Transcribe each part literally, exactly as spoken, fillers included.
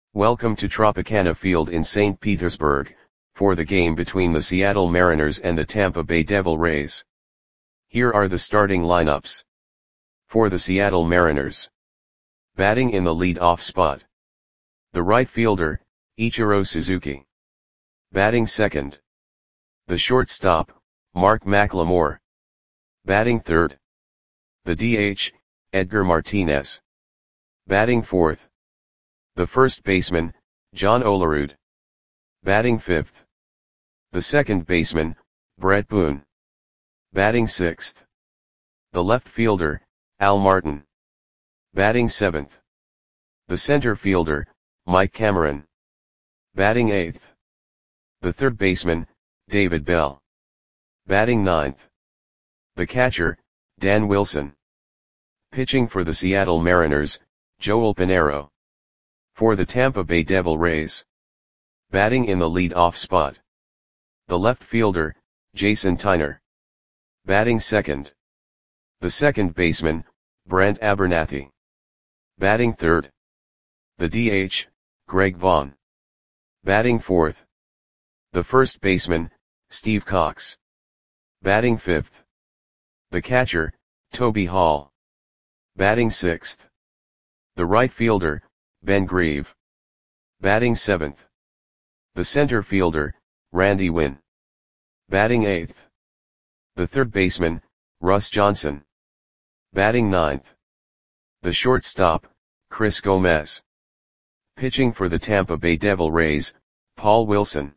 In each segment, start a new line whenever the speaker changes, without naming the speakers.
Welcome to Tropicana Field in Saint Petersburg, for the game between the Seattle Mariners and the Tampa Bay Devil Rays. Here are the starting lineups. For the Seattle Mariners. Batting in the lead-off spot. The right fielder, Ichiro Suzuki. Batting second. The shortstop, Mark McLemore. Batting third. The D H, Edgar Martinez. Batting fourth. The first baseman, John Olerud. Batting fifth. The second baseman, Brett Boone. Batting sixth. The left fielder, Al Martin. Batting seventh. The center fielder, Mike Cameron. Batting eighth. The third baseman, David Bell. Batting ninth. The catcher, Dan Wilson. Pitching for the Seattle Mariners, Joel Pinheiro. For the Tampa Bay Devil Rays. Batting in the lead-off spot. The left fielder, Jason Tyner. Batting second. The second baseman, Brent Abernathy. Batting third. The D H, Greg Vaughn. Batting fourth. The first baseman, Steve Cox. Batting fifth. The catcher, Toby Hall. Batting sixth. The right fielder, Ben Grieve. Batting seventh. The center fielder, Randy Winn. Batting eighth. The third baseman, Russ Johnson. Batting ninth. The shortstop, Chris Gomez. Pitching for the Tampa Bay Devil Rays, Paul Wilson.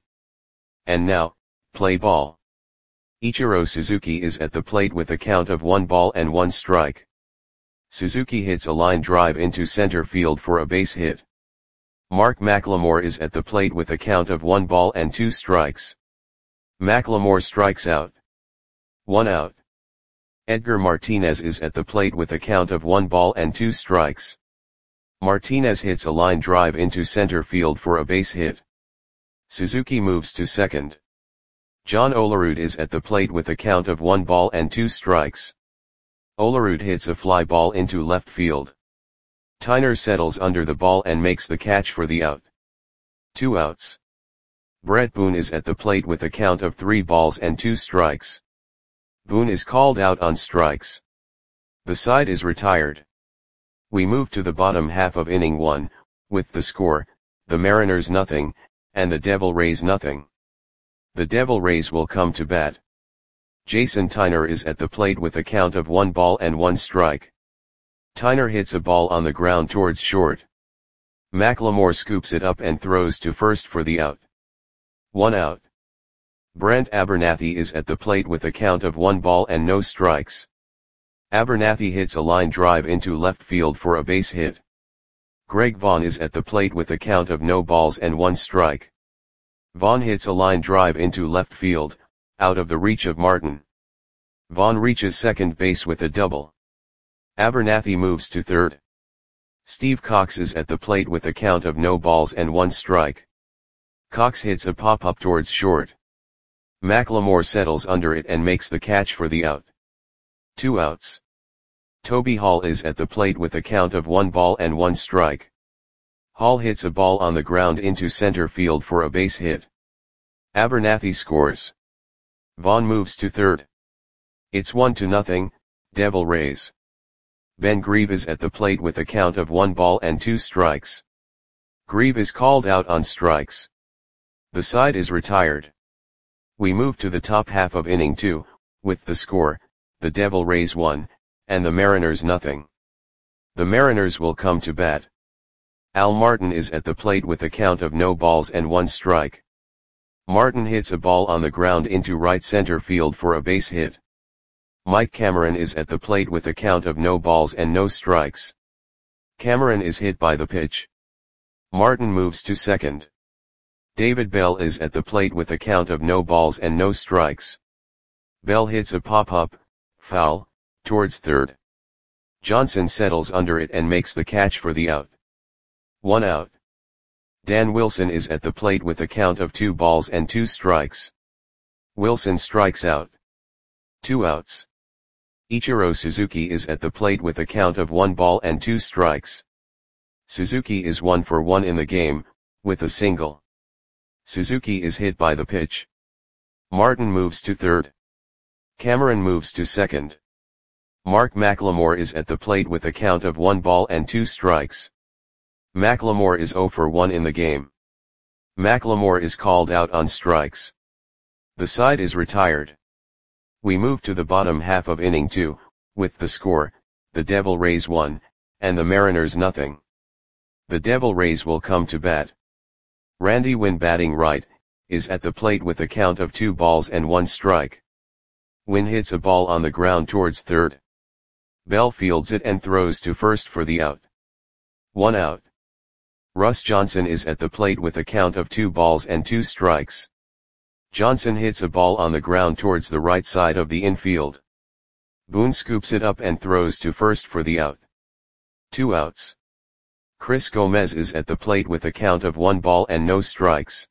And now, play ball. Ichiro Suzuki is at the plate with a count of one ball and one strike. Suzuki hits a line drive into center field for a base hit. Mark McLemore is at the plate with a count of one ball and two strikes. McLemore strikes out. One out. Edgar Martinez is at the plate with a count of one ball and two strikes. Martinez hits a line drive into center field for a base hit. Suzuki moves to second. John Olerud is at the plate with a count of one ball and two strikes. Olerud hits a fly ball into left field. Tyner settles under the ball and makes the catch for the out. Two outs. Brett Boone is at the plate with a count of three balls and two strikes. Boone is called out on strikes. The side is retired. We move to the bottom half of inning one, with the score, the Mariners nothing, and the Devil Rays nothing. The Devil Rays will come to bat. Jason Tyner is at the plate with a count of one ball and one strike. Tyner hits a ball on the ground towards short. McLemore scoops it up and throws to first for the out. One out. Brent Abernathy is at the plate with a count of one ball and no strikes. Abernathy hits a line drive into left field for a base hit. Greg Vaughn is at the plate with a count of no balls and one strike. Vaughn hits a line drive into left field, out of the reach of Martin. Vaughn reaches second base with a double. Abernathy moves to third. Steve Cox is at the plate with a count of no balls and one strike. Cox hits a pop-up towards short. McLemore settles under it and makes the catch for the out. Two outs. Toby Hall is at the plate with a count of one ball and one strike. Hall hits a ball on the ground into center field for a base hit. Abernathy scores. Vaughn moves to third. It's one to nothing, Devil Rays. Ben Grieve is at the plate with a count of one ball and two strikes. Grieve is called out on strikes. The side is retired. We move to the top half of inning two, with the score, the Devil Rays one, and the Mariners nothing. The Mariners will come to bat. Al Martin is at the plate with a count of no balls and one strike. Martin hits a ball on the ground into right center field for a base hit. Mike Cameron is at the plate with a count of no balls and no strikes. Cameron is hit by the pitch. Martin moves to second. David Bell is at the plate with a count of no balls and no strikes. Bell hits a pop-up, foul, towards third. Johnson settles under it and makes the catch for the out. One out. Dan Wilson is at the plate with a count of two balls and two strikes. Wilson strikes out. Two outs. Ichiro Suzuki is at the plate with a count of one ball and two strikes. Suzuki is one for one in the game, with a single. Suzuki is hit by the pitch. Martin moves to third. Cameron moves to second. Mark McLemore is at the plate with a count of one ball and two strikes. McLemore is zero for one in the game. McLemore is called out on strikes. The side is retired. We move to the bottom half of inning two, with the score, the Devil Rays one, and the Mariners nothing. The Devil Rays will come to bat. Randy Winn, batting right, is at the plate with a count of two balls and one strike. Winn hits a ball on the ground towards third. Bell fields it and throws to first for the out. One out. Russ Johnson is at the plate with a count of two balls and two strikes. Johnson hits a ball on the ground towards the right side of the infield. Boone scoops it up and throws to first for the out. Two outs. Chris Gomez is at the plate with a count of one ball and no strikes.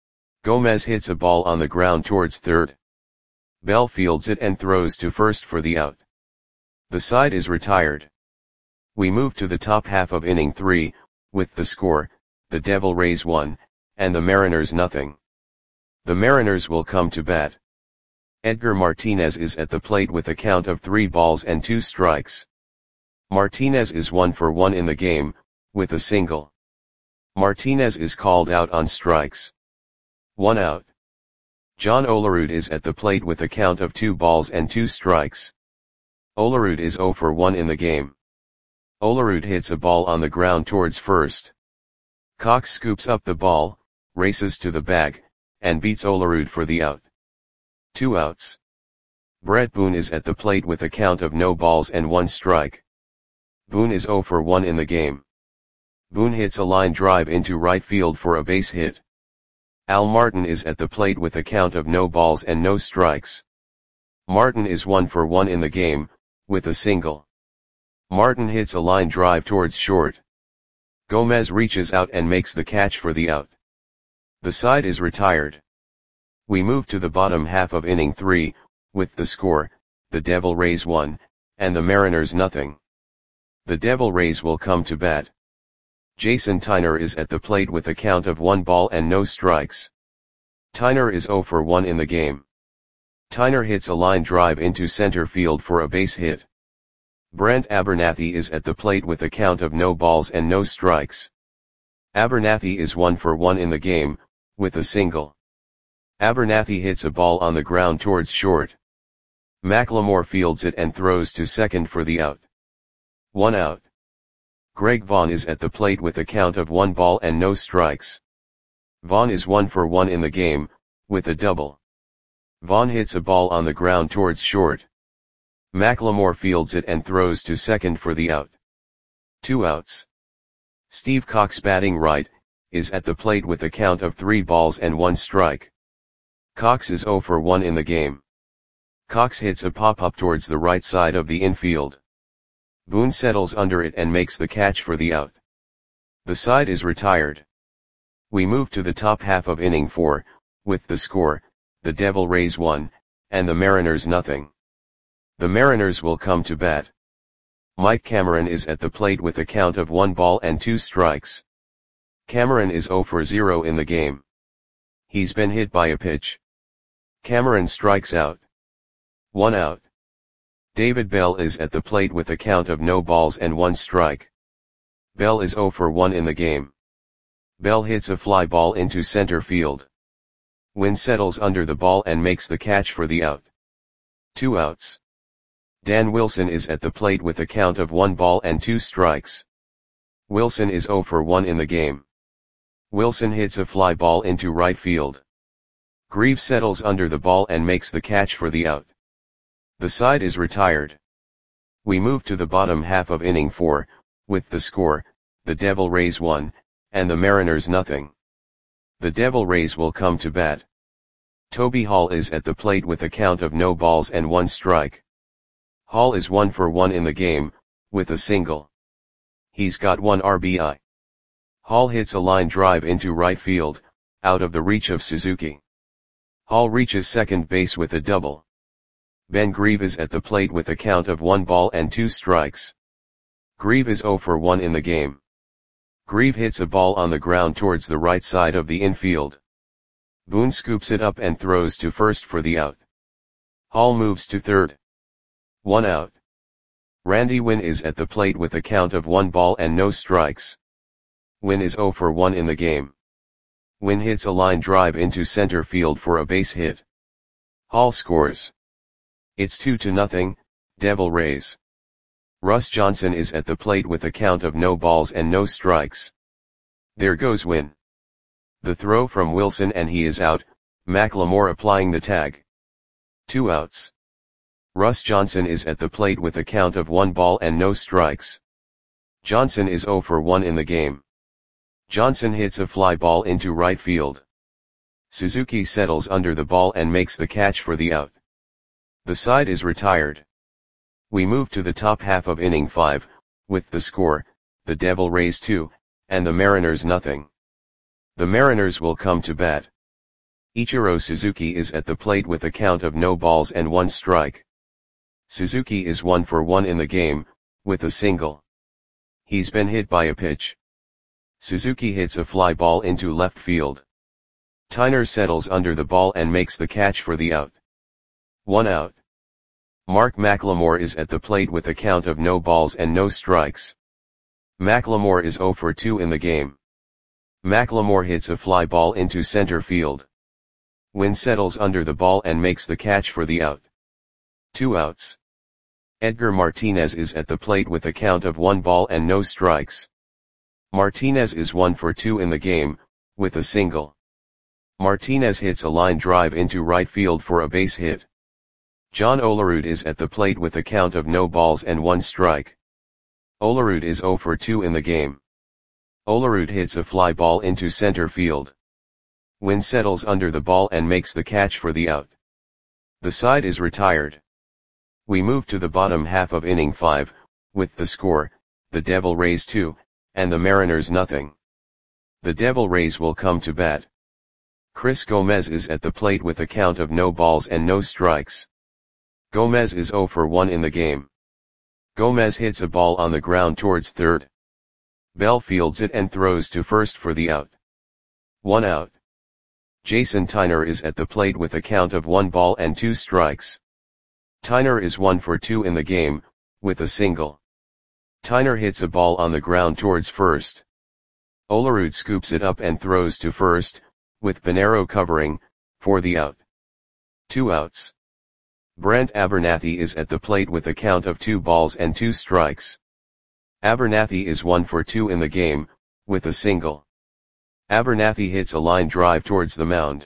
Gomez hits a ball on the ground towards third. Bell fields it and throws to first for the out. The side is retired. We move to the top half of inning three, with the score, the Devil Rays one, and the Mariners nothing. The Mariners will come to bat. Edgar Martinez is at the plate with a count of three balls and two strikes. Martinez is one for one in the game, with a single. Martinez is called out on strikes. One out. John Olerud is at the plate with a count of two balls and two strikes. Olerud is zero for one in the game. Olerud hits a ball on the ground towards first. Cox scoops up the ball, races to the bag, and beats Olerud for the out. Two outs. Brett Boone is at the plate with a count of no balls and one strike. Boone is zero for one in the game. Boone hits a line drive into right field for a base hit. Al Martin is at the plate with a count of no balls and no strikes. Martin is one for one in the game, with a single. Martin hits a line drive towards short. Gomez reaches out and makes the catch for the out. The side is retired. We move to the bottom half of inning three, with the score, the Devil Rays one, and the Mariners nothing. The Devil Rays will come to bat. Jason Tyner is at the plate with a count of one ball and no strikes. Tyner is zero for one in the game. Tyner hits a line drive into center field for a base hit. Brent Abernathy is at the plate with a count of no balls and no strikes. Abernathy is one for one in the game, with a single. Abernathy hits a ball on the ground towards short. McLemore fields it and throws to second for the out. One out. Greg Vaughn is at the plate with a count of one ball and no strikes. Vaughn is one for one in the game, with a double. Vaughn hits a ball on the ground towards short. McLemore fields it and throws to second for the out. Two outs. Steve Cox, batting right, is at the plate with a count of three balls and one strike. Cox is zero for one in the game. Cox hits a pop-up towards the right side of the infield. Boone settles under it and makes the catch for the out. The side is retired. We move to the top half of inning four, with the score, the Devil Rays one, and the Mariners nothing. The Mariners will come to bat. Mike Cameron is at the plate with a count of one ball and two strikes. Cameron is zero for zero in the game. He's been hit by a pitch. Cameron strikes out. One out. David Bell is at the plate with a count of no balls and one strike. Bell is zero for one in the game. Bell hits a fly ball into center field. Winn settles under the ball and makes the catch for the out. Two outs. Dan Wilson is at the plate with a count of one ball and two strikes. Wilson is zero for one in the game. Wilson hits a fly ball into right field. Grieve settles under the ball and makes the catch for the out. The side is retired. We move to the bottom half of inning four, with the score, the Devil Rays one, and the Mariners nothing. The Devil Rays will come to bat. Toby Hall is at the plate with a count of no balls and one strike. Hall is one for one in the game, with a single. He's got one R B I. Hall hits a line drive into right field, out of the reach of Suzuki. Hall reaches second base with a double. Ben Grieve is at the plate with a count of one ball and two strikes. Grieve is zero for one in the game. Grieve hits a ball on the ground towards the right side of the infield. Boone scoops it up and throws to first for the out. Hall moves to third. One out. Randy Winn is at the plate with a count of one ball and no strikes. Winn is oh for one in the game. Winn hits a line drive into center field for a base hit. Hall scores. It's two to nothing, Devil Rays. Russ Johnson is at the plate with a count of no balls and no strikes. There goes Winn. The throw from Wilson and he is out, McLemore applying the tag. Two outs. Russ Johnson is at the plate with a count of one ball and no strikes. Johnson is oh for one in the game. Johnson hits a fly ball into right field. Suzuki settles under the ball and makes the catch for the out. The side is retired. We move to the top half of inning five, with the score, the Devil Rays two, and the Mariners nothing. The Mariners will come to bat. Ichiro Suzuki is at the plate with a count of no balls and one strike. Suzuki is one for one in the game, with a single. He's been hit by a pitch. Suzuki hits a fly ball into left field. Tyner settles under the ball and makes the catch for the out. One out. Mark McLemore is at the plate with a count of no balls and no strikes. McLemore is oh for two in the game. McLemore hits a fly ball into center field. Winn settles under the ball and makes the catch for the out. Two outs. Edgar Martinez is at the plate with a count of one ball and no strikes. Martinez is one for two in the game, with a single. Martinez hits a line drive into right field for a base hit. John Olerud is at the plate with a count of no balls and one strike. Olerud is oh for two in the game. Olerud hits a fly ball into center field. Winn settles under the ball and makes the catch for the out. The side is retired. We move to the bottom half of inning five, with the score, the Devil Rays two, and the Mariners nothing. The Devil Rays will come to bat. Chris Gomez is at the plate with a count of no balls and no strikes. Gomez is oh for one in the game. Gomez hits a ball on the ground towards third. Bell fields it and throws to first for the out. One out. Jason Tyner is at the plate with a count of one ball and two strikes. Tyner is one for two in the game, with a single. Tyner hits a ball on the ground towards first. Olerud scoops it up and throws to first, with Pinero covering, for the out. Two outs. Brent Abernathy is at the plate with a count of two balls and two strikes. Abernathy is one for two in the game, with a single. Abernathy hits a line drive towards the mound.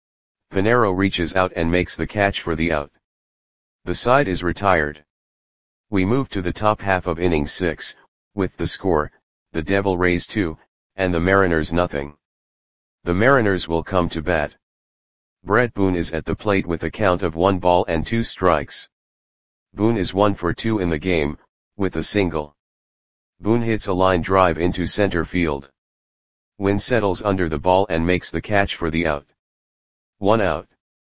Pinero reaches out and makes the catch for the out. The side is retired. We move to the top half of inning six, with the score, the Devil Rays two, and the Mariners nothing. The Mariners will come to bat. Brett Boone is at the plate with a count of one ball and two strikes. Boone is one for two in the game, with a single. Boone hits a line drive into center field. Winn settles under the ball and makes the catch for the out. One out.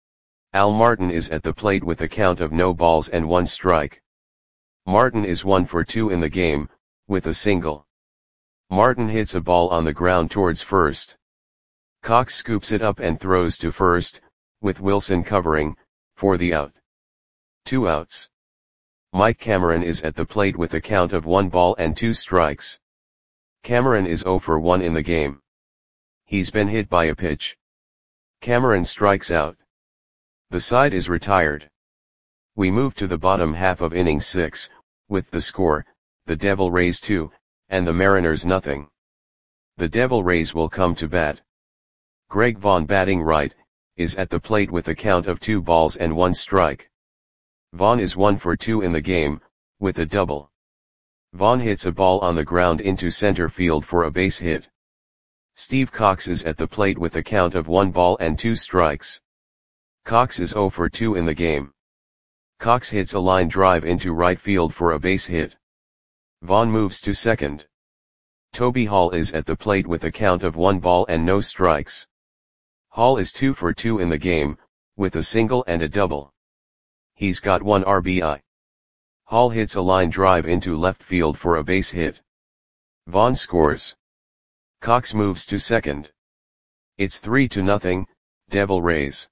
Al Martin is at the plate with a count of no balls and one strike. Martin is one for two in the game, with a single. Martin hits a ball on the ground towards first. Cox scoops it up and throws to first, with Wilson covering, for the out. Two outs. Mike Cameron is at the plate with a count of one ball and two strikes. Cameron is oh for one in the game. He's been hit by a pitch. Cameron strikes out. The side is retired. We move to the bottom half of inning six, with the score, the Devil Rays two, and the Mariners nothing. The Devil Rays will come to bat. Greg Vaughn batting right, is at the plate with a count of two balls and one strike. Vaughn is one for two in the game, with a double. Vaughn hits a ball on the ground into center field for a base hit. Steve Cox is at the plate with a count of one ball and two strikes. Cox is oh for two in the game. Cox hits a line drive into right field for a base hit. Vaughn moves to second. Toby Hall is at the plate with a count of one ball and no strikes. Hall is two for two in the game, with a single and a double. He's got one R B I. Hall hits a line drive into left field for a base hit. Vaughn scores. Cox moves to second. It's three to nothing, Devil Rays.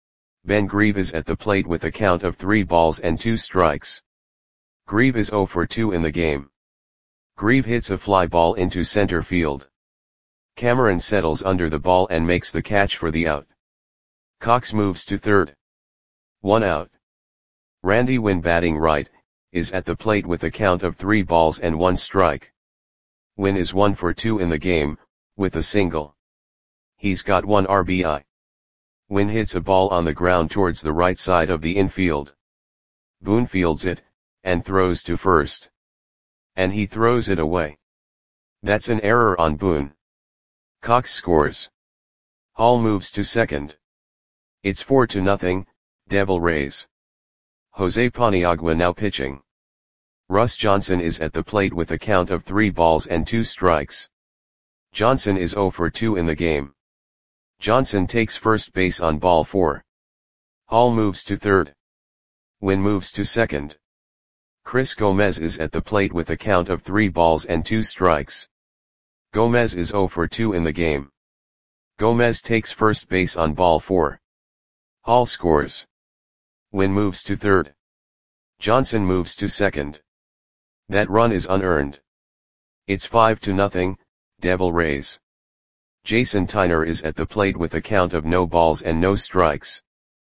Ben Grieve is at the plate with a count of three balls and two strikes. Grieve is zero for two in the game. Grieve hits a fly ball into center field. Cameron settles under the ball and makes the catch for the out. Cox moves to third. One out. Randy Winn, batting right, is at the plate with a count of three balls and one strike. Winn is one for two in the game, with a single. He's got one R B I. Winn hits a ball on the ground towards the right side of the infield. Boone fields it, and throws to first. And he throws it away. That's an error on Boone. Cox scores. Hall moves to second. It's four to nothing, Devil Rays. Jose Paniagua now pitching. Russ Johnson is at the plate with a count of three balls and two strikes. Johnson is zero for two in the game. Johnson takes first base on ball four. Hall moves to third. Winn moves to second. Chris Gomez is at the plate with a count of three balls and two strikes. Gomez is zero for two in the game. Gomez takes first base on ball four. Hall scores. Winn moves to third. Johnson moves to second. That run is unearned. It's five to nothing, Devil Rays. Jason Tyner is at the plate with a count of no balls and no strikes.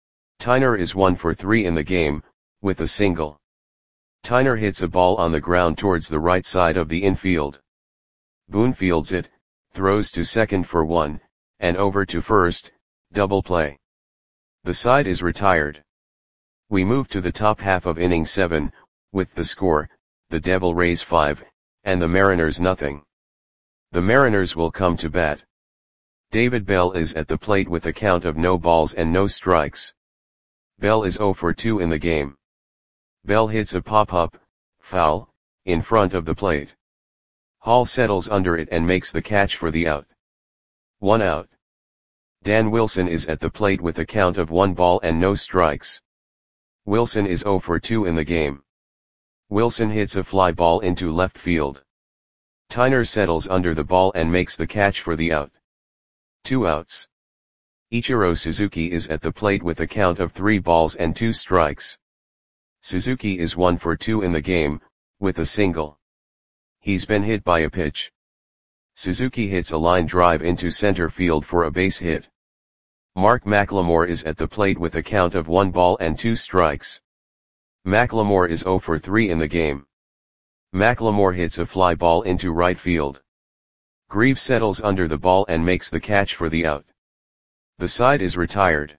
Tyner is one for three in the game, with a single. Tyner hits a ball on the ground towards the right side of the infield. Boone fields it, throws to second for one, and over to first, double play. The side is retired. We move to the top half of inning seven, with the score, the Devil Rays five, and the Mariners nothing. The Mariners will come to bat. David Bell is at the plate with a count of no balls and no strikes. Bell is zero for two in the game. Bell hits a pop-up, foul, in front of the plate. Hall settles under it and makes the catch for the out. One out. Dan Wilson is at the plate with a count of one ball and no strikes. Wilson is zero for two in the game. Wilson hits a fly ball into left field. Tyner settles under the ball and makes the catch for the out. Two outs. Ichiro Suzuki is at the plate with a count of three balls and two strikes. Suzuki is one for two in the game, with a single. He's been hit by a pitch. Suzuki hits a line drive into center field for a base hit. Mark McLemore is at the plate with a count of one ball and two strikes. McLemore is zero for three in the game. McLemore hits a fly ball into right field. Grieve settles under the ball and makes the catch for the out. The side is retired.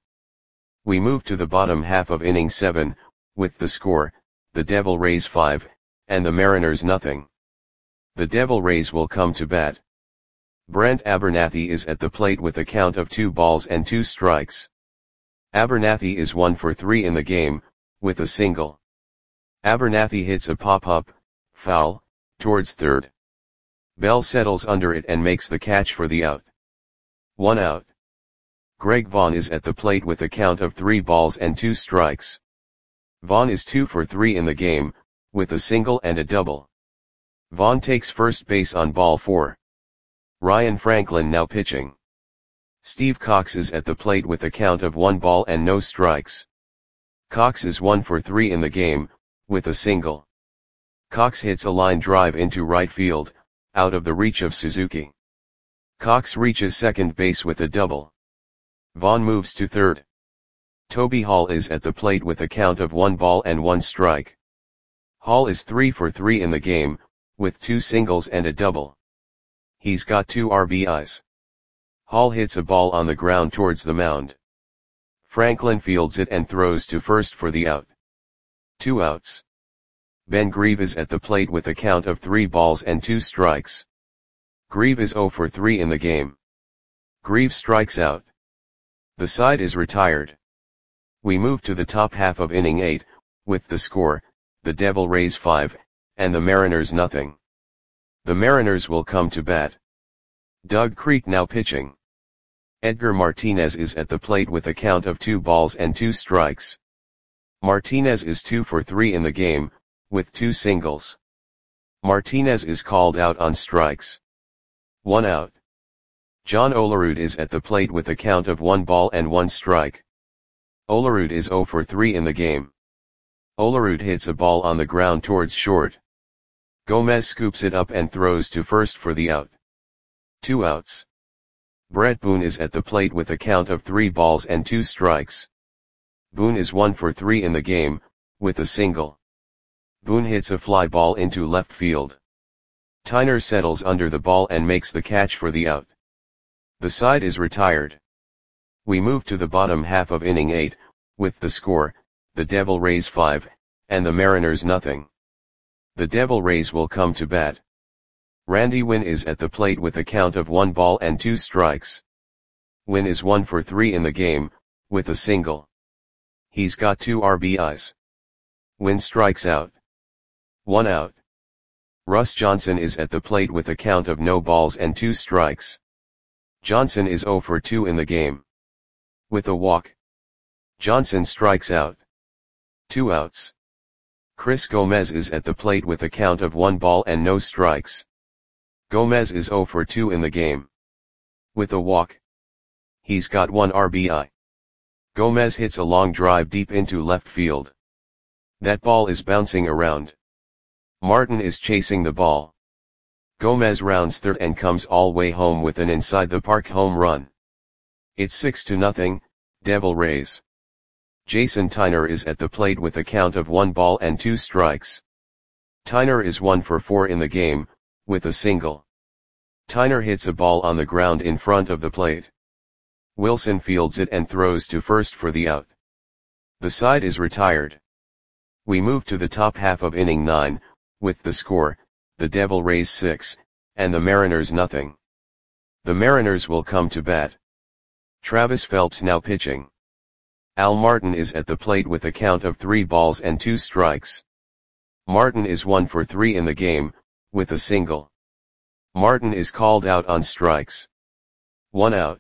We move to the bottom half of inning seven, with the score, the Devil Rays five, and the Mariners nothing. The Devil Rays will come to bat. Brent Abernathy is at the plate with a count of two balls and two strikes. Abernathy is one for three in the game, with a single. Abernathy hits a pop-up, foul, towards third. Bell settles under it and makes the catch for the out. One out. Greg Vaughn is at the plate with a count of three balls and two strikes. Vaughn is two for three in the game, with a single and a double. Vaughn takes first base on ball four. Ryan Franklin now pitching. Steve Cox is at the plate with a count of one ball and no strikes. Cox is one for three in the game, with a single. Cox hits a line drive into right field, out of the reach of Suzuki. Cox reaches second base with a double. Vaughn moves to third. Toby Hall is at the plate with a count of one ball and one strike. Hall is three for three in the game, with two singles and a double. He's got two R B Is. Hall hits a ball on the ground towards the mound. Franklin fields it and throws to first for the out. Two outs. Ben Grieve is at the plate with a count of three balls and two strikes. Grieve is zero for three in the game. Grieve strikes out. The side is retired. We move to the top half of inning eight, with the score, the Devil Rays five, and the Mariners nothing. The Mariners will come to bat. Doug Creek now pitching. Edgar Martinez is at the plate with a count of two balls and two strikes. Martinez is two for three in the game, with two singles. Martinez is called out on strikes. One out. John Olerud is at the plate with a count of one ball and one strike. Olerud is zero for three in the game. Olerud hits a ball on the ground towards short. Gomez scoops it up and throws to first for the out. Two outs. Brett Boone is at the plate with a count of three balls and two strikes. Boone is one for three in the game, with a single. Boone hits a fly ball into left field. Tyner settles under the ball and makes the catch for the out. The side is retired. We move to the bottom half of inning eight, with the score, the Devil Rays five, and the Mariners nothing. The Devil Rays will come to bat. Randy Winn is at the plate with a count of one ball and two strikes. Winn is one for three in the game, with a single. He's got two R B Is. Winn strikes out. One out. Russ Johnson is at the plate with a count of no balls and two strikes. Johnson is zero for two in the game. With a walk. Johnson strikes out. Two outs. Chris Gomez is at the plate with a count of one ball and no strikes. Gomez is zero for two in the game. With a walk. He's got one R B I. Gomez hits a long drive deep into left field. That ball is bouncing around. Martin is chasing the ball. Gomez rounds third and comes all way home with an inside the park home run. It's six to nothing, Devil Rays. Jason Tyner is at the plate with a count of one ball and two strikes. Tyner is one for four in the game, with a single. Tyner hits a ball on the ground in front of the plate. Wilson fields it and throws to first for the out. The side is retired. We move to the top half of inning nine, with the score, the Devil Rays six, and the Mariners nothing. The Mariners will come to bat. Travis Phelps now pitching. Al Martin is at the plate with a count of three balls and two strikes. Martin is one for three in the game, with a single. Martin is called out on strikes. One out.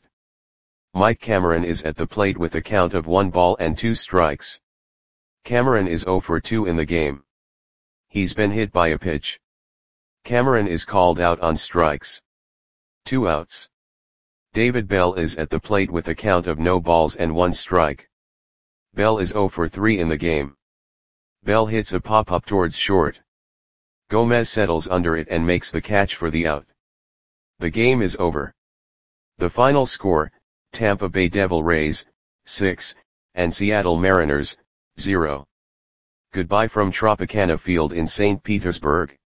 Mike Cameron is at the plate with a count of one ball and two strikes. Cameron is zero for two in the game. He's been hit by a pitch. Cameron is called out on strikes. Two outs. David Bell is at the plate with a count of no balls and one strike. Bell is zero for three in the game. Bell hits a pop-up towards short. Gomez settles under it and makes the catch for the out. The game is over. The final score, Tampa Bay Devil Rays, six, and Seattle Mariners, zero. Goodbye from Tropicana Field in Saint Petersburg.